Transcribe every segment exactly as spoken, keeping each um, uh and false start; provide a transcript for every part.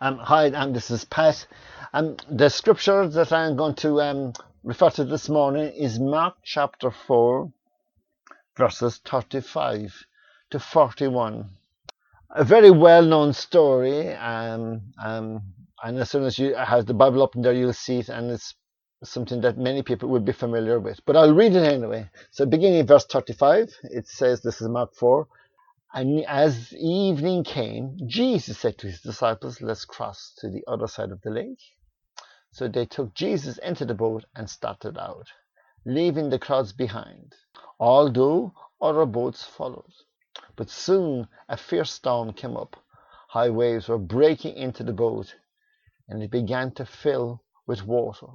Um, hi, um, this is Pat. Um, the scripture that I'm going to um, refer to this morning is Mark chapter four, verses thirty-five to forty-one. A very well-known story, um, um, and as soon as you have the Bible up in there, you'll see it, and it's something that many people will be familiar with. But I'll read it anyway. So beginning in verse thirty-five, it says, this is Mark four, and as evening came, Jesus said to his disciples, let's cross to the other side of the lake. So they took Jesus into the boat and started out, leaving the crowds behind, although other boats followed. But soon a fierce storm came up. High waves were breaking into the boat, and it began to fill with water.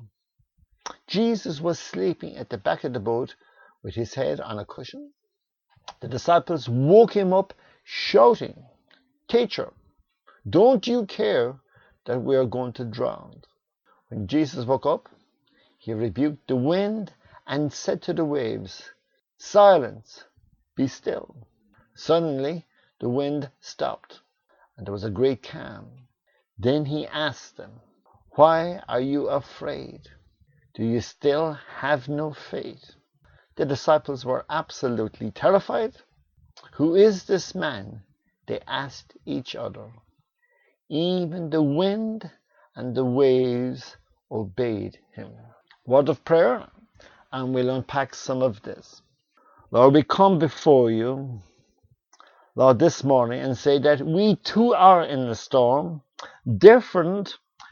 Jesus was sleeping at the back of the boat with his head on a cushion. The disciples woke him up, shouting, "Teacher, don't you care that we are going to drown?" When Jesus woke up, he rebuked the wind and said to the waves, "Silence, be still." Suddenly, the wind stopped, and there was a great calm. Then he asked them, "Why are you afraid? Do you still have no faith?" The disciples were absolutely terrified. "Who is this man?" they asked each other. Even the wind and the waves obeyed him. Word of prayer, and we'll unpack some of this. Lord, we come before you, Lord, this morning and say that we too are in a storm, different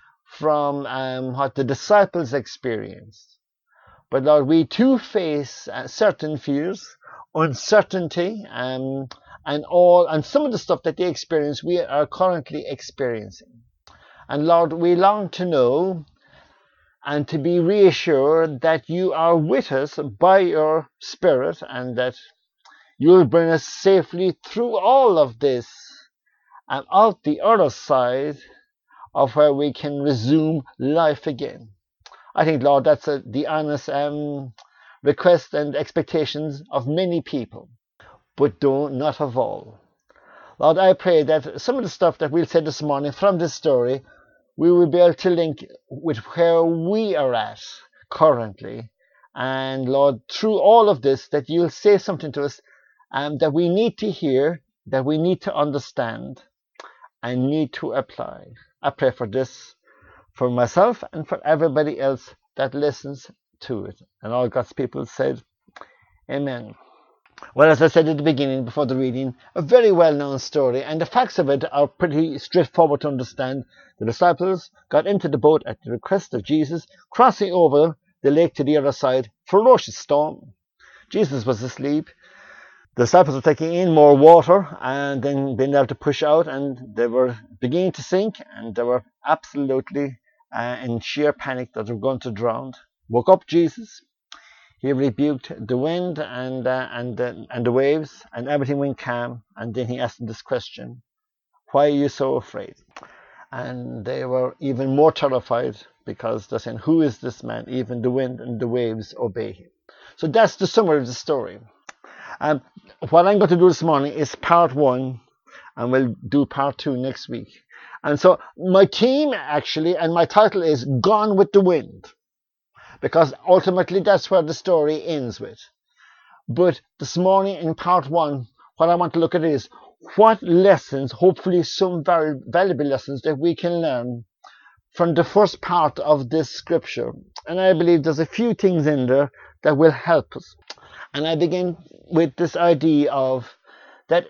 from um, what the disciples experienced. But Lord, we too face uh, certain fears, uncertainty, um, and all, and some of the stuff that they experience, we are currently experiencing. And Lord, we long to know and to be reassured that you are with us by your Spirit, and that you will bring us safely through all of this and out the other side of where we can resume life again. I think, Lord, that's a, the honest um, request and expectations of many people, but don't, not of all. Lord, I pray that some of the stuff that we'll say this morning from this story, we will be able to link with where we are at currently. And Lord, through all of this, that you'll say something to us um, that we need to hear, that we need to understand, and need to apply. I pray for this, for myself and for everybody else that listens to it. And all God's people said, Amen. Well, as I said at the beginning, before the reading, a very well-known story, and the facts of it are pretty straightforward to understand. The disciples got into the boat at the request of Jesus, crossing over the lake to the other side. Ferocious storm. Jesus was asleep. The disciples were taking in more water and then being able to push out, and they were beginning to sink, and they were absolutely uh, in sheer panic that they were going to drown. Woke up Jesus. He rebuked the wind and uh, and uh, and the waves, and everything went calm. And then he asked them this question: "Why are you so afraid?" And they were even more terrified, because they're saying, "Who is this man?" Even the wind and the waves obey him. So that's the summary of the story. Um, what I'm going to do this morning is part one, and we'll do part two next week. And so my theme actually, and my title is Gone with the Wind, because ultimately that's where the story ends with. But this morning in part one, what I want to look at is what lessons, hopefully some very valuable lessons, that we can learn from the first part of this scripture. And I believe there's a few things in there that will help us. And I begin with this idea of that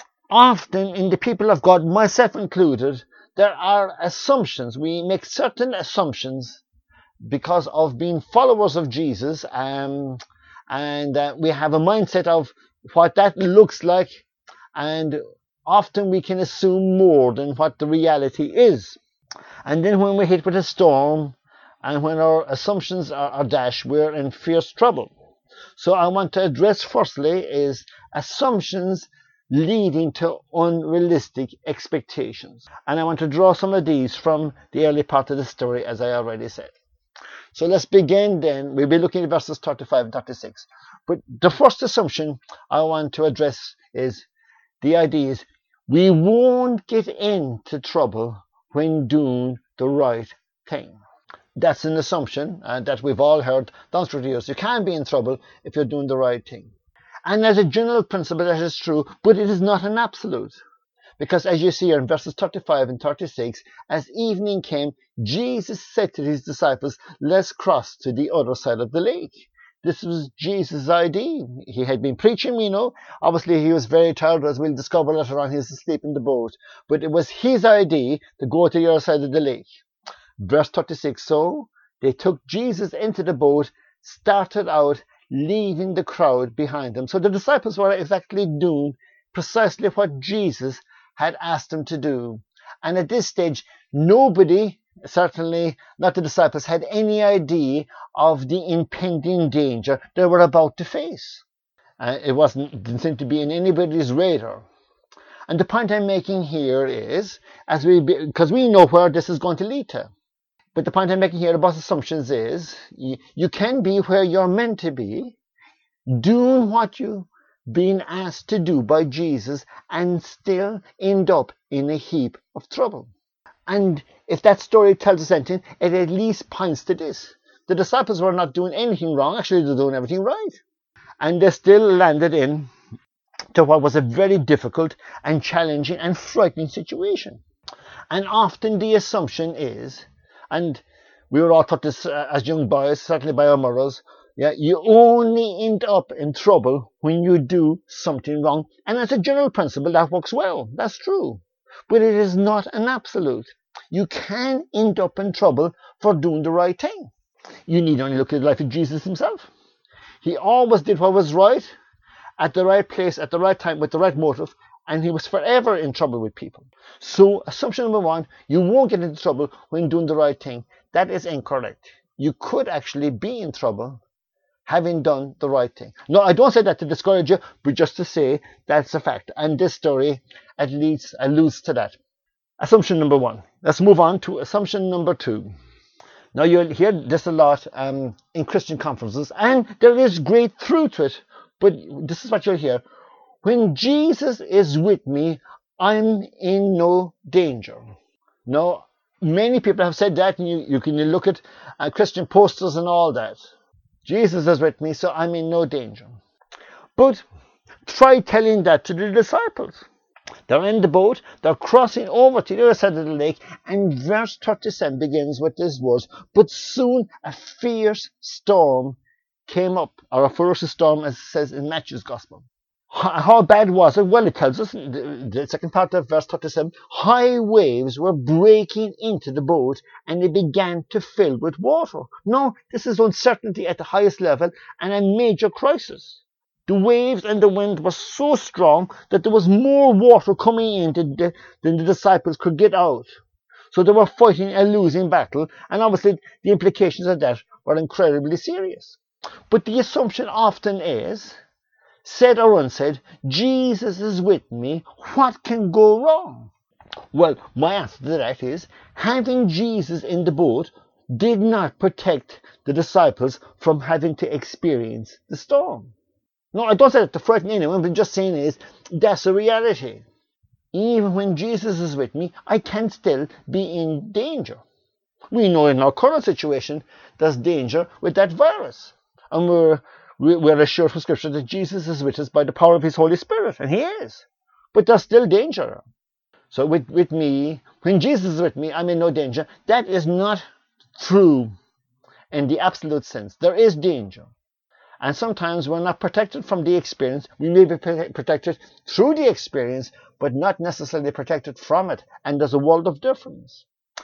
often in the people of God, myself included, there are assumptions. We make certain assumptions because of being followers of Jesus, um, and uh, we have a mindset of what that looks like, and often we can assume more than what the reality is. And then when we're hit with a storm, and when our assumptions are, are dashed, we're in fierce trouble. So I want to address firstly is assumptions leading to unrealistic expectations. And I want to draw some of these from the early part of the story, as I already said. So let's begin then. We'll be looking at verses thirty-five and thirty-six. But the first assumption I want to address is the idea is we won't get into trouble when doing the right thing. That's an assumption uh, that we've all heard down through the years. You can't be in trouble if you're doing the right thing. And as a general principle, that is true, but it is not an absolute. Because as you see here in verses thirty-five and thirty-six, as evening came, Jesus said to his disciples, let's cross to the other side of the lake. This was Jesus' idea. He had been preaching, you know. Obviously, he was very tired, as we'll discover later on. He was asleep in the boat. But it was his idea to go to the other side of the lake. Verse thirty-six, so they took Jesus into the boat, started out, leaving the crowd behind them. So the disciples were exactly doing precisely what Jesus had asked them to do. And at this stage, nobody, certainly not the disciples, had any idea of the impending danger they were about to face. Uh, it wasn't, didn't seem to be in anybody's radar. And the point I'm making here is, as we, because we know where this is going to lead to. But the point I'm making here about assumptions is, you, you can be where you're meant to be, doing what you've been asked to do by Jesus, and still end up in a heap of trouble. And if that story tells us anything, it at least points to this. The disciples were not doing anything wrong. Actually, they're doing everything right. And they still landed in to what was a very difficult and challenging and frightening situation. And often the assumption is, and we were all taught this uh, as young boys, certainly by our mothers, yeah, you only end up in trouble when you do something wrong. And as a general principle, that works well. That's true. But it is not an absolute. You can end up in trouble for doing the right thing. You need only look at the life of Jesus himself. He always did what was right, at the right place, at the right time, with the right motive, and he was forever in trouble with people. So, assumption number one, you won't get into trouble when doing the right thing. That is incorrect. You could actually be in trouble having done the right thing. No, I don't say that to discourage you, but just to say that's a fact. And this story at least alludes to that. Assumption number one. Let's move on to assumption number two. Now, you'll hear this a lot um, in Christian conferences, and there is great truth to it, but this is what you'll hear. When Jesus is with me, I'm in no danger. Now, many people have said that, and you, you can look at uh, Christian posters and all that. Jesus is with me, so I'm in no danger. But try telling that to the disciples. They're in the boat, they're crossing over to the other side of the lake, and verse thirty-seven begins with these words, but soon a fierce storm came up, or a ferocious storm, as it says in Matthew's Gospel. How bad was it? Well, it tells us, the second part of verse thirty-seven, high waves were breaking into the boat and they began to fill with water. No, this is uncertainty at the highest level and a major crisis. The waves and the wind were so strong that there was more water coming in than the, than the disciples could get out. So they were fighting a losing battle, and obviously the implications of that were incredibly serious. But the assumption often is, said or unsaid, Jesus is with me, what can go wrong? Well, my answer to that is, having Jesus in the boat did not protect the disciples from having to experience the storm. No, I don't say that to frighten anyone, but just saying is, that's a reality. Even when Jesus is with me, I can still be in danger. We know in our current situation, there's danger with that virus. And we're We're assured from Scripture that Jesus is with us by the power of his Holy Spirit, and he is. But there's still danger. So with, with me, when Jesus is with me, I'm in no danger. That is not true in the absolute sense. There is danger. And sometimes we're not protected from the experience. We may be protected through the experience, but not necessarily protected from it. And there's a world of difference.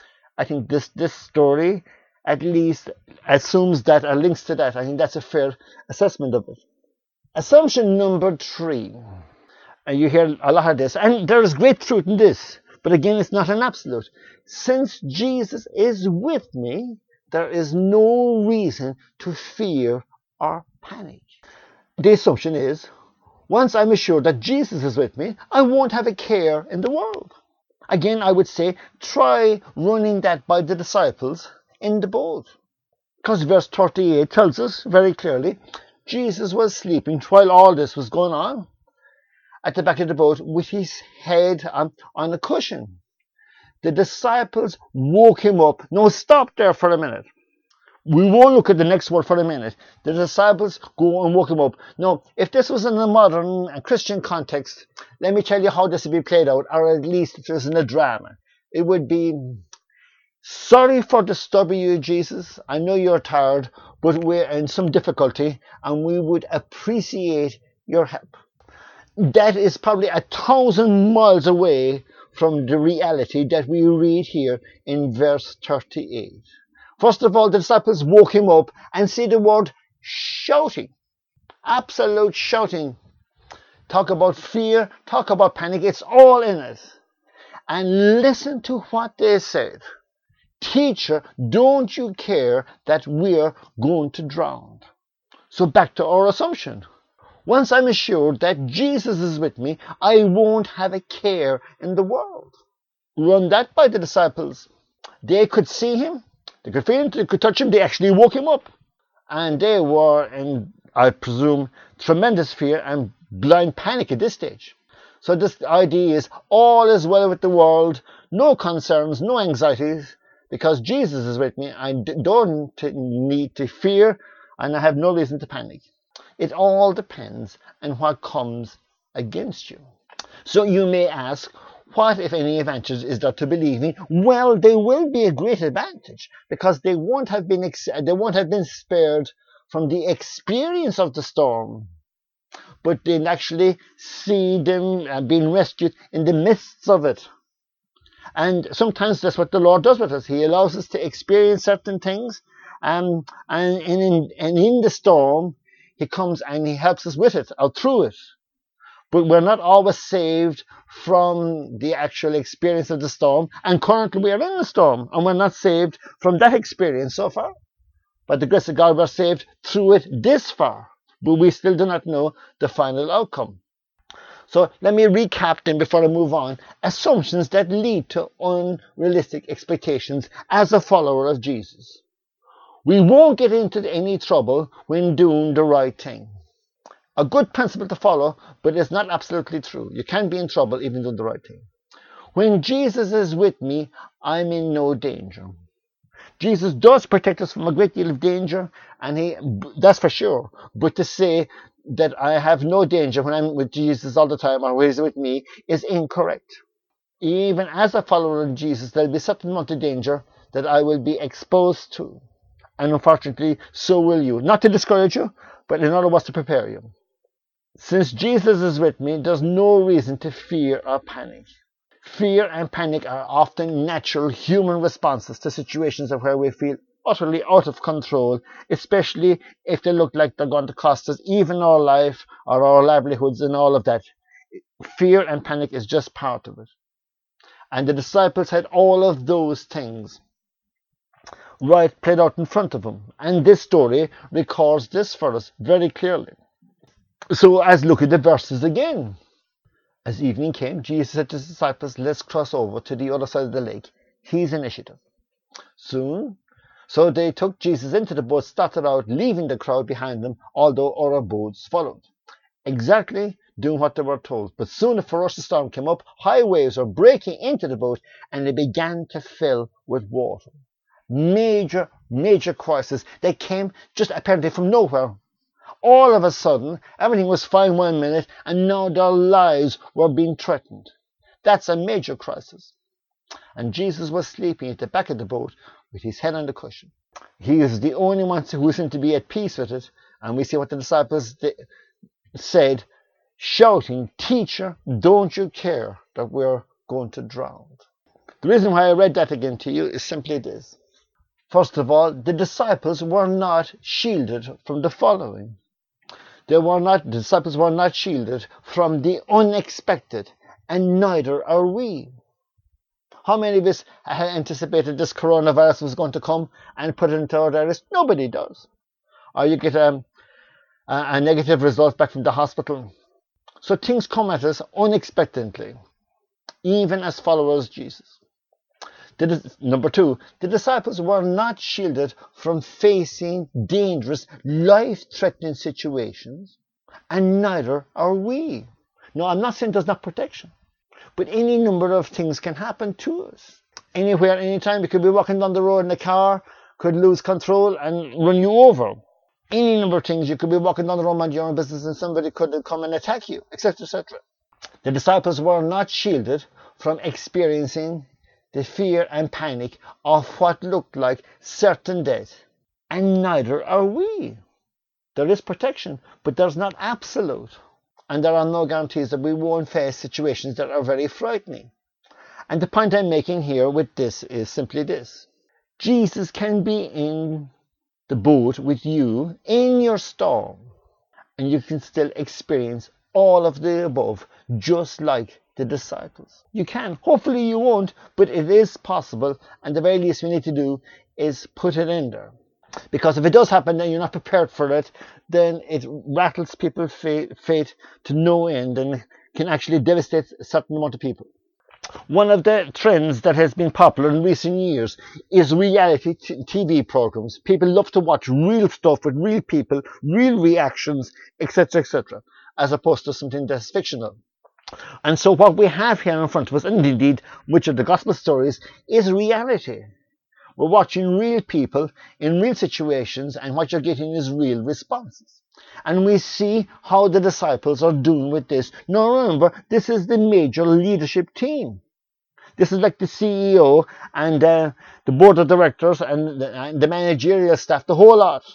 I think this, this story at least assumes that or links to that. I think that's a fair assessment of it. Assumption number three. And you hear a lot of this. And there is great truth in this. But again, it's not an absolute. Since Jesus is with me, there is no reason to fear or panic. The assumption is, once I'm assured that Jesus is with me, I won't have a care in the world. Again, I would say, try running that by the disciples in the boat. Because verse thirty-eight tells us very clearly, Jesus was sleeping while all this was going on at the back of the boat with his head on, on a cushion. The disciples woke him up. Now stop there for a minute. We won't look at the next word for a minute. The disciples go and woke him up. Now, if this was in a modern and Christian context, let me tell you how this would be played out, or at least if it was in a drama. It would be, sorry for disturbing you, Jesus. I know you're tired, but we're in some difficulty, and we would appreciate your help. That is probably a thousand miles away from the reality that we read here in verse thirty-eight. First of all, the disciples woke him up, and see the word shouting. Absolute shouting. Talk about fear, talk about panic, it's all in it. And listen to what they said. Teacher, don't you care that we're going to drown? So back to our assumption. Once I'm assured that Jesus is with me, I won't have a care in the world. Run that by the disciples. They could see him, they could feel him, they could touch him, they actually woke him up. And they were in, I presume, tremendous fear and blind panic at this stage. So this idea is all is well with the world, no concerns, no anxieties, because Jesus is with me. I don't need to fear, and I have no reason to panic. It all depends on what comes against you. So you may ask, what, if any, advantage is there to believing? Well, there will be a great advantage, because they won't have been they won't have been spared from the experience of the storm, but they actually see them being rescued in the midst of it. And sometimes that's what the Lord does with us. He allows us to experience certain things, um, and, and, in, and in the storm, He comes and He helps us with it, or through it. But we're not always saved from the actual experience of the storm. And currently we are in the storm, and we're not saved from that experience so far. By the grace of God, we're saved through it this far. But we still do not know the final outcome. So let me recap then before I move on. Assumptions that lead to unrealistic expectations as a follower of Jesus. We won't get into any trouble when doing the right thing. A good principle to follow, but it's not absolutely true. You can be in trouble even doing the right thing. When Jesus is with me, I'm in no danger. Jesus does protect us from a great deal of danger, and he, that's for sure. But to say that I have no danger when I'm with Jesus all the time, or when He's with me, is incorrect. Even as a follower of Jesus, there'll be a certain amount of danger that I will be exposed to. And unfortunately, so will you. Not to discourage you, but in other words, to prepare you. Since Jesus is with me, there's no reason to fear or panic. Fear and panic are often natural human responses to situations where we feel utterly out of control, especially if they look like they're going to cost us even our life or our livelihoods and all of that. Fear and panic is just part of it. And the disciples had all of those things right played out in front of them. And this story records this for us very clearly. So let's look at the verses again. As evening came, Jesus said to his disciples, let's cross over to the other side of the lake. His initiative. Soon, so they took Jesus into the boat, started out, leaving the crowd behind them, although other boats followed. Exactly doing what they were told. But soon a ferocious storm came up, high waves were breaking into the boat, and they began to fill with water. Major, major crisis. They came just apparently from nowhere. All of a sudden, everything was fine one minute, and now their lives were being threatened. That's a major crisis. And Jesus was sleeping at the back of the boat with his head on the cushion. He is the only one who seemed to be at peace with it. And we see what the disciples said, shouting, Teacher, don't you care that we're going to drown? The reason why I read that again to you is simply this. First of all, the disciples were not shielded from the following. They were not, the disciples were not shielded from the unexpected, and neither are we. How many of us had anticipated this coronavirus was going to come and put it into our diaries? Nobody does. Or you get a, a, a negative result back from the hospital. So things come at us unexpectedly, even as followers of Jesus. The, number two, the disciples were not shielded from facing dangerous, life-threatening situations, and neither are we. No, I'm not saying there's not protection, but any number of things can happen to us. Anywhere, anytime. You could be walking down the road in a car, could lose control and run you over. Any number of things. You could be walking down the road, mind your own business, and somebody could come and attack you, et cetera, et cetera. The disciples were not shielded from experiencing the fear and panic of what looked like certain death. And neither are we. There is protection, but there's not absolute. And there are no guarantees that we won't face situations that are very frightening. And the point I'm making here with this is simply this. Jesus can be in the boat with you in your storm, and you can still experience all of the above, just like the disciples. You can. Hopefully you won't, but it is possible, and the very least we need to do is put it in there. Because if it does happen and you're not prepared for it, then it rattles people's faith to no end and can actually devastate a certain amount of people. One of the trends that has been popular in recent years is reality T V programs. People love to watch real stuff with real people, real reactions, et cetera, et cetera, as opposed to something that's fictional. And so what we have here in front of us, and indeed which of the gospel stories, is reality. We're watching real people in real situations, and what you're getting is real responses. And we see how the disciples are doing with this. Now remember, this is the major leadership team. This is like the C E O and uh, the board of directors and the, and the managerial staff, the whole lot,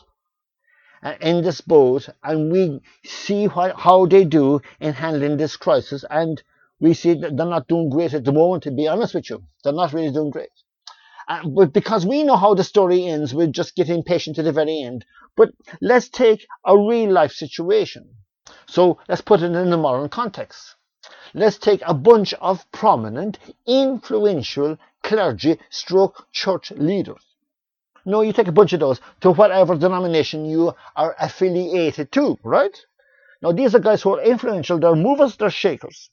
uh, in this boat. And we see what, how they do in handling this crisis. And we see that they're not doing great at the moment, to be honest with you. They're not really doing great. Uh, but because we know how the story ends, we're just getting patient to the very end. But let's take a real life situation. So let's put it in the modern context. Let's take a bunch of prominent, influential clergy stroke church leaders. No, you take a bunch of those to whatever denomination you are affiliated to, right? Now these are guys who are influential, they're movers, they're shakers.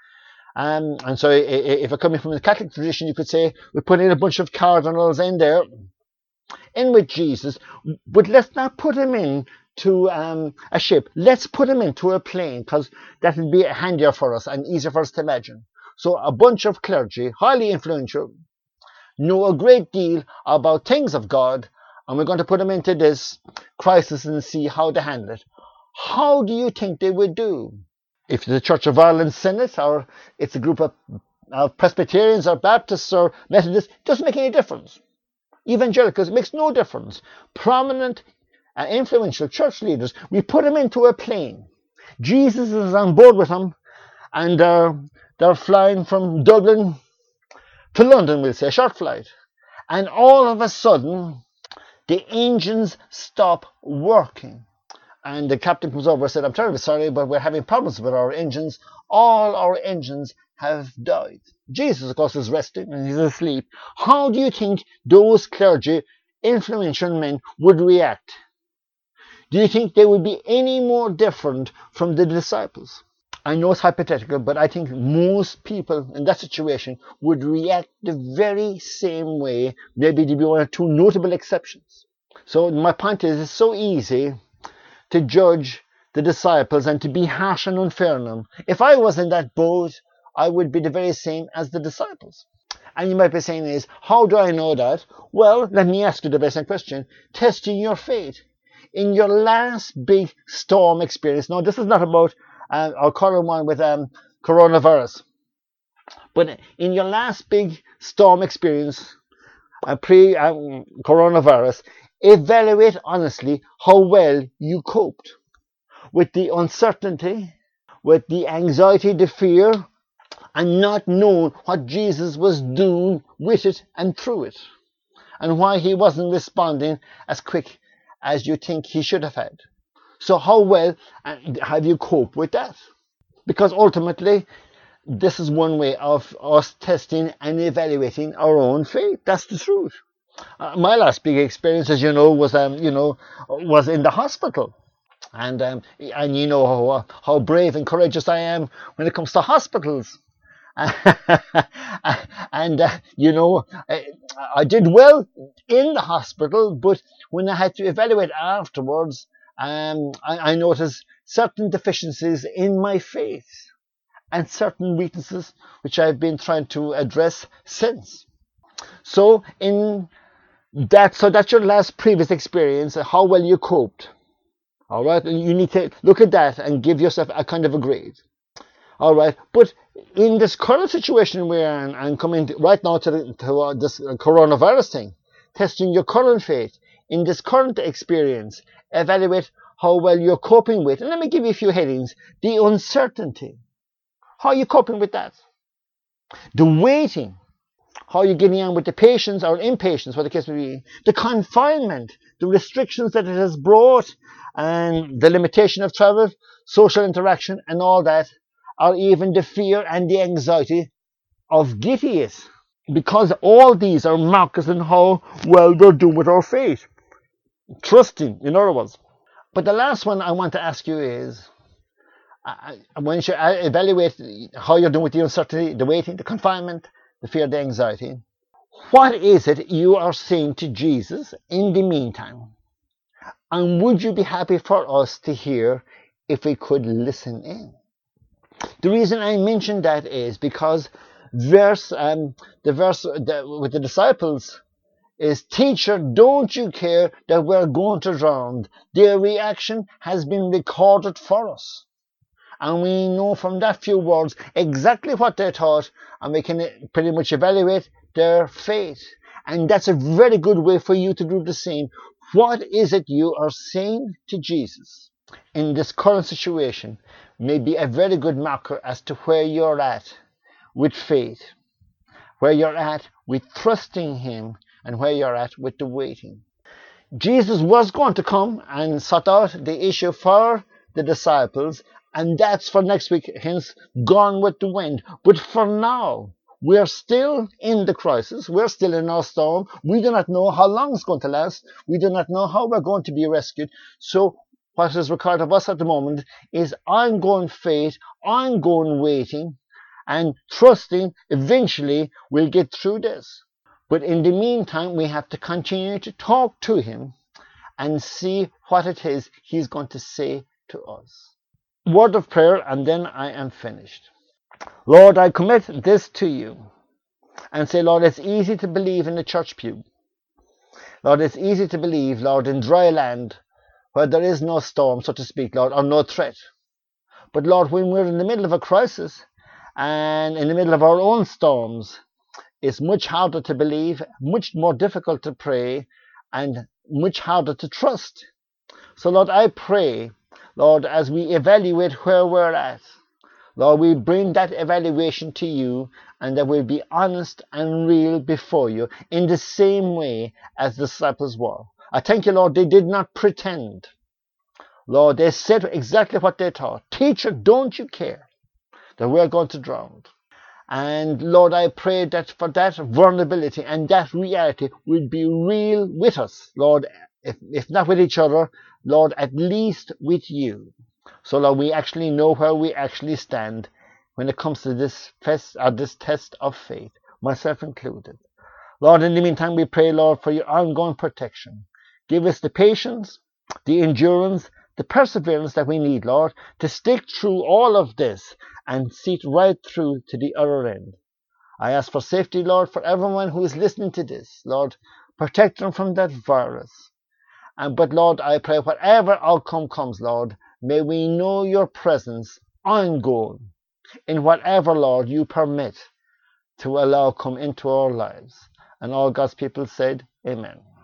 Um, and so if you're coming from the Catholic tradition, you could say we put in a bunch of cardinals in there, in with Jesus, but let's not put him in to um, a ship. Let's put him into a plane, because that would be handier for us and easier for us to imagine. So a bunch of clergy, highly influential, know a great deal about things of God, and we're going to put them into this crisis and see how to handle it. How do you think they would do? If the Church of Ireland Senate, or it's a group of, of Presbyterians or Baptists or Methodists, it doesn't make any difference. Evangelicals, it makes no difference. Prominent and influential church leaders, we put them into a plane. Jesus is on board with them, and uh, they're flying from Dublin to London, we'll say, a short flight. And all of a sudden, the engines stop working. And the captain comes over and said, I'm terribly sorry, but we're having problems with our engines. All our engines have died. Jesus, of course, is resting and he's asleep. How do you think those clergy, influential men, would react? Do you think they would be any more different from the disciples? I know it's hypothetical, but I think most people in that situation would react the very same way. Maybe there'd be one or two notable exceptions. So my point is, it's so easy to judge the disciples and to be harsh and unfair on them. If I was in that boat, I would be the very same as the disciples. And you might be saying is, how do I know that? Well, let me ask you the basic question. Testing your faith. In your last big storm experience, now this is not about uh, our current one with um, coronavirus, but in your last big storm experience, uh, pre-coronavirus, um, evaluate honestly how well you coped with the uncertainty, with the anxiety, the fear, and not knowing what Jesus was doing with it and through it, and why he wasn't responding as quick as you think he should have had. So how well have you coped with that? Because ultimately, this is one way of us testing and evaluating our own faith. That's the truth. Uh, my last big experience, as you know, was um, you know, was in the hospital, and um, and you know how uh, how brave and courageous I am when it comes to hospitals, and uh, you know, I, I did well in the hospital, but when I had to evaluate afterwards, um, I, I noticed certain deficiencies in my faith and certain weaknesses which I've been trying to address since. So in that, so that's your last previous experience, how well you coped. All right, and you need to look at that and give yourself a kind of a grade. All right, but in this current situation we're in, and coming right now to, the, to uh, this coronavirus thing, testing your current faith in this current experience, evaluate how well you're coping with. And let me give you a few headings: the uncertainty. How are you coping with that? The waiting. How are you getting on with the patience or impatience, what the case may be? The confinement, the restrictions that it has brought, and the limitation of travel, social interaction, and all that, or even the fear and the anxiety of Gittius. Because all these are markers in how well we're doing with our faith. Trusting, in other words. But the last one I want to ask you is, I, when you evaluate how you're doing with the uncertainty, the waiting, the confinement, the fear, the anxiety, what is it you are saying to Jesus in the meantime? And would you be happy for us to hear if we could listen in? The reason I mention that is because verse, um, the verse the, with the disciples is, "Teacher, don't you care that we're going to drown?" Their reaction has been recorded for us. And we know from that few words exactly what they thought, and we can pretty much evaluate their faith. And that's a very good way for you to do the same. What is it you are saying to Jesus in this current situation may be a very good marker as to where you're at with faith, where you're at with trusting him, and where you're at with the waiting. Jesus was going to come and sort out the issue for the disciples, and that's for next week, hence gone with the wind. But for now, we're still in the crisis. We're still in our storm. We do not know how long it's going to last. We do not know how we're going to be rescued. So what is required of us at the moment is ongoing faith, ongoing waiting, and trusting eventually we'll get through this. But in the meantime, we have to continue to talk to him and see what it is he's going to say to us. Word of prayer, and then I am finished. Lord, I commit this to you and say, Lord, it's easy to believe in the church pew. Lord, it's easy to believe, Lord, in dry land where there is no storm, so to speak, Lord, or no threat. But Lord, when we're in the middle of a crisis and in the middle of our own storms, it's much harder to believe, much more difficult to pray, and much harder to trust. So Lord, I pray, Lord, as we evaluate where we're at, Lord, we bring that evaluation to you, and that we'll be honest and real before you in the same way as the disciples were. I thank you, Lord, they did not pretend. Lord, they said exactly what they thought. Teacher, don't you care that we're going to drown? And Lord, I pray that for that vulnerability and that reality will be real with us, Lord, if, if not with each other, Lord, at least with you. So Lord, we actually know where we actually stand when it comes to this test, or this test of faith, myself included. Lord, in the meantime, we pray, Lord, for your ongoing protection. Give us the patience, the endurance, the perseverance that we need, Lord, to stick through all of this and see it right through to the other end. I ask for safety, Lord, for everyone who is listening to this. Lord, protect them from that virus. And but Lord, I pray whatever outcome comes, Lord, may we know your presence ongoing in whatever, Lord, you permit to allow come into our lives. And all God's people said, Amen.